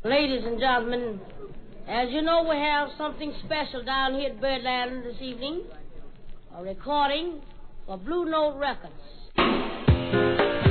Ladies and gentlemen, as you know, we have something special down here at Birdland this evening. A recording for Blue Note Records.